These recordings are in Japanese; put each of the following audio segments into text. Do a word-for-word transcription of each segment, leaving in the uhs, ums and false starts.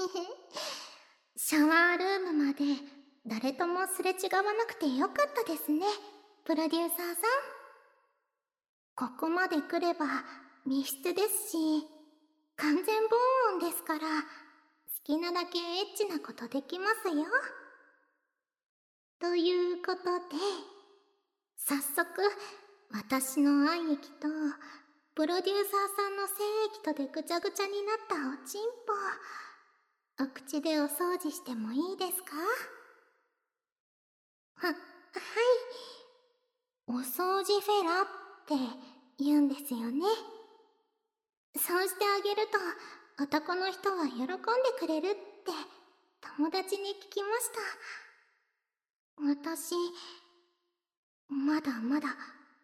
シャワールームまで誰ともすれ違わなくてよかったですね、プロデューサーさん。ここまで来れば密室ですし、完全防音ですから、好きなだけエッチなことできますよ。ということで、早速私の愛液とプロデューサーさんの精液とでぐちゃぐちゃになったおちんぽ、お口でお掃除してもいいですか？は、はい。お掃除フェラって言うんですよね。そうしてあげると男の人は喜んでくれるって友達に聞きました。私、まだまだ、もっ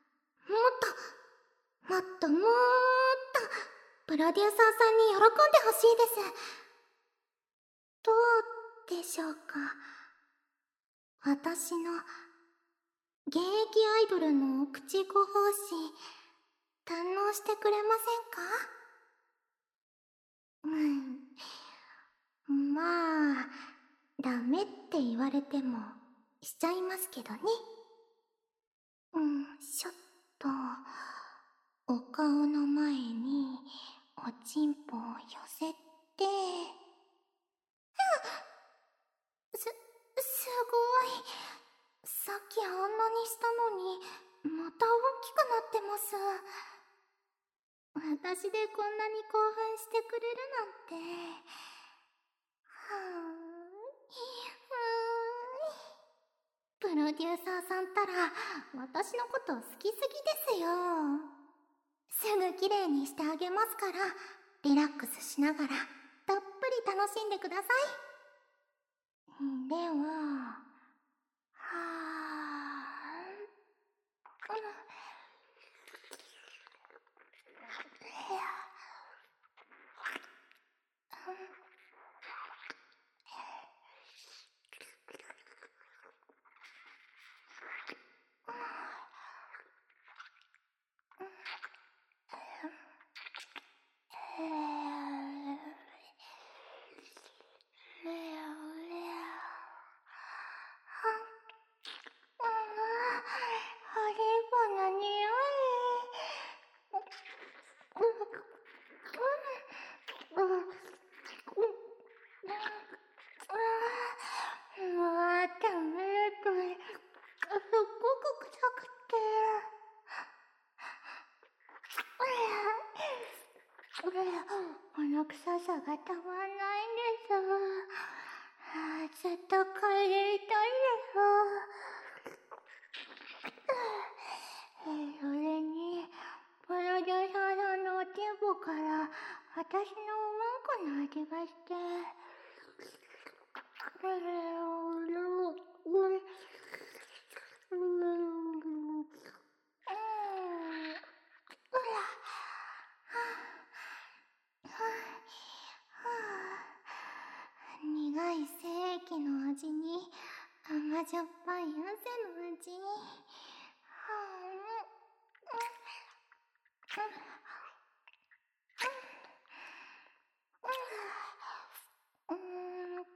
と、もっともーっと、プロデューサーさんに喜んでほしいです。どうでしょうか。私の、現役アイドルの口ご奉仕、堪能してくれませんか？うん。まあ、ダメって言われても、しちゃいますけどね。うん、しょっと、お顔の前に、おちんぽを寄せて、す、すごい。さっきあんなにしたのに、また大きくなってます。私でこんなに興奮してくれるなんて。はーい。プロデューサーさんったら、私のこと好きすぎですよ。すぐ綺麗にしてあげますから、リラックスしながら、たっぷり楽しんでください。では、はーん。この臭さがたまんないんです。はあ、ずっと嗅いでいたいです。えー、それに、プロデューサーさんのおちんぽから私のおまんこの味がして、えー、苦い精液の味に甘じょっぱい汗の味に、はあ、うん、うん、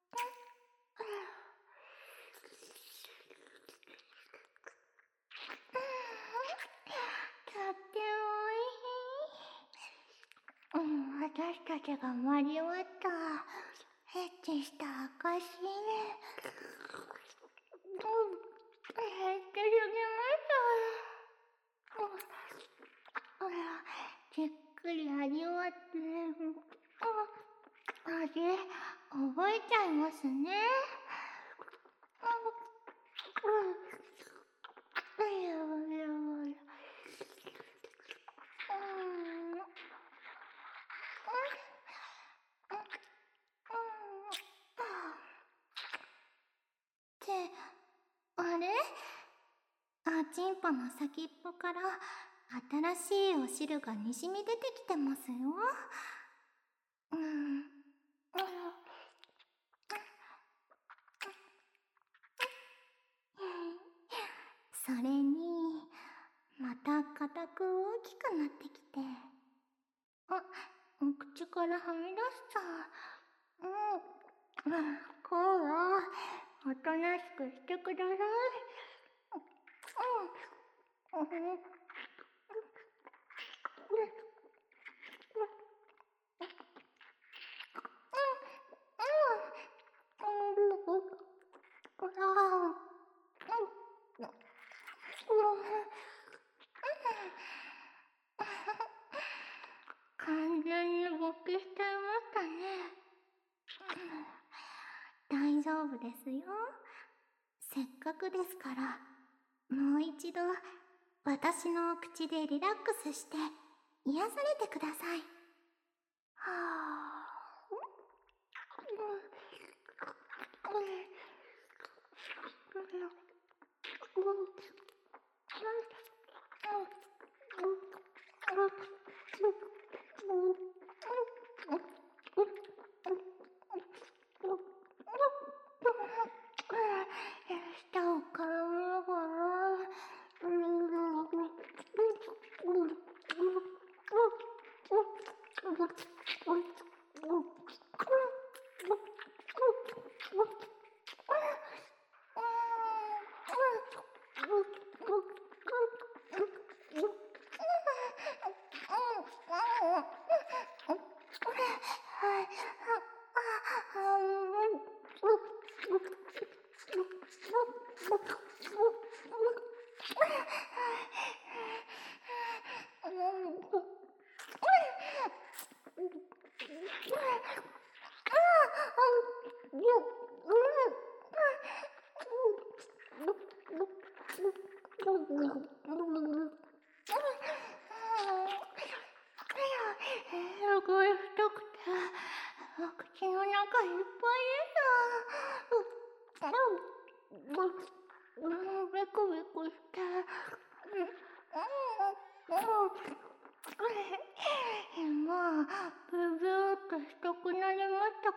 とってもおいしい。うん、私たちが交わったエッチした証ね。うん、エッチすぎます。うん、じっくり味わって、うん、味覚えちゃいますね。うん、うん、うん、って、あれ？あちんぽの先っぽから新しいお汁がにじみ出てきてますよ。うん。それに、また硬く大きくなってきて。あ、口からはみ出した。 コーラ、おとなしくしてください。うん。うん。完全に勃起しちゃいましたね。大丈夫ですよ。せっかくですから、もう一度私の口でリラックスして癒されてください。はあ。舌を絡めながら、すごい太くて、口の中いっぱいです。ベクベクして、今、ブブーっとしたくなりましたか？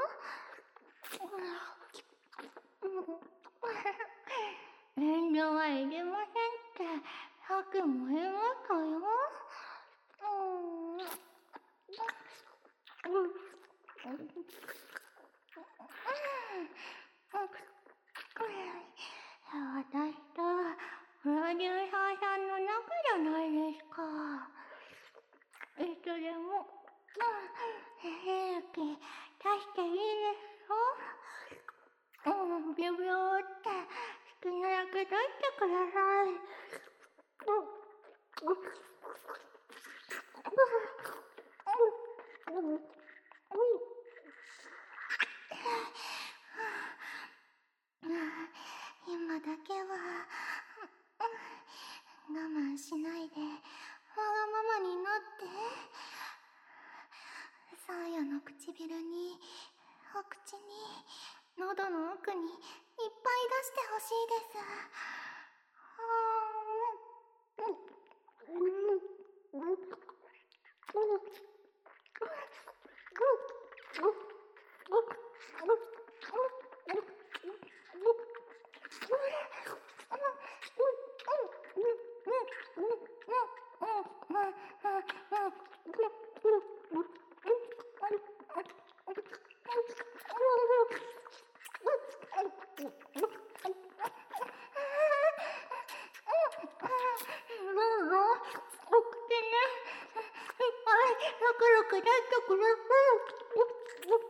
遠慮はいりませんって、さっきも言いましたよ。私とプロデューサーさんの仲じゃないですか。いつでも、勇気出していいですよ。うん、ビュビューって好きなだけ出してください。今だけは我慢しないでわがままになって。サーヤの唇に、お口に、喉の奥にいっぱい出してほしいです。ろくろく出してください。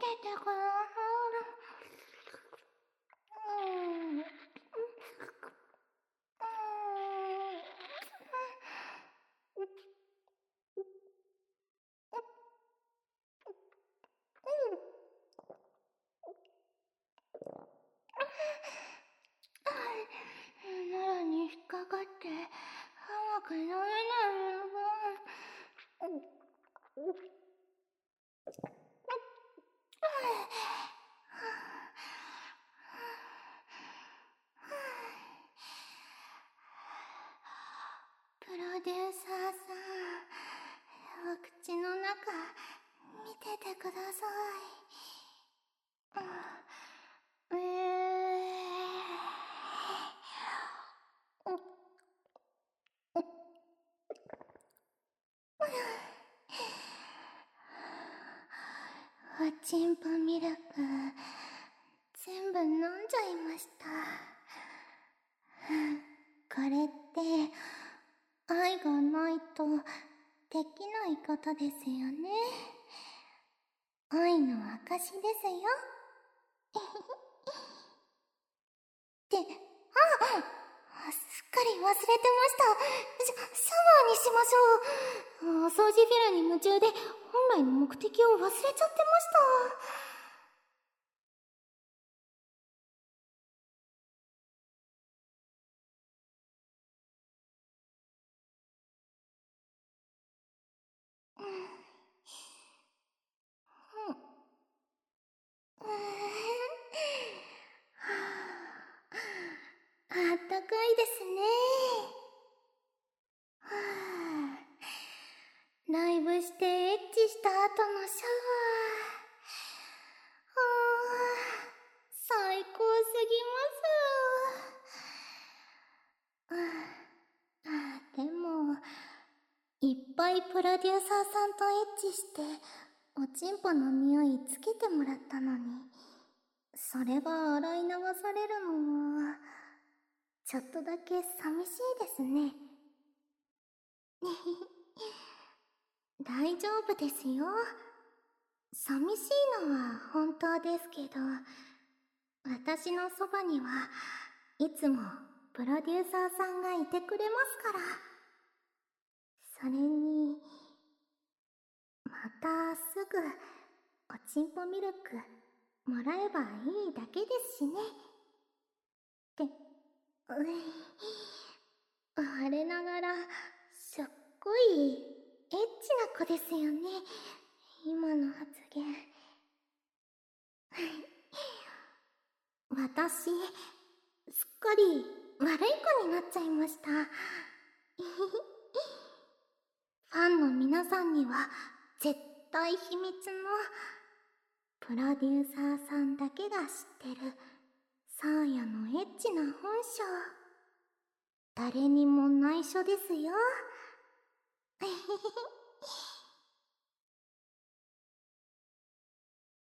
てください。うん。ならに引っかかって早く飲めないの。プロデューサーさん、お口の中見ててください。えーおちんぽミルク全部飲んじゃいました。これって愛がないとできないことですよね。愛の証ですよ。って、あ、すっかり忘れてました。シャシャワーにしましょう。お掃除フェラに夢中で本来の目的を忘れちゃってました。うん。うーん。あったかいですね。はあ、ライブしてエッチした後のシャワー。はあ、最高すぎます。ああ、でも、いっぱいプロデューサーさんとエッチして、おちんぽの匂いつけてもらったのに、それが洗い流されるのは、ちょっとだけ寂しいですね。大丈夫ですよ。寂しいのは本当ですけど、私のそばにはいつもプロデューサーさんがいてくれますから。それに、またすぐおちんぽミルクもらえばいいだけですしね。って、うい、我ながらすっごいエッチな子ですよね、今の発言。私、すっかり悪い子になっちゃいました。ファンの皆さんには絶対秘密のプロデューサーさんだけが知ってるサーヤのエッチな本性、誰にも内緒ですよ。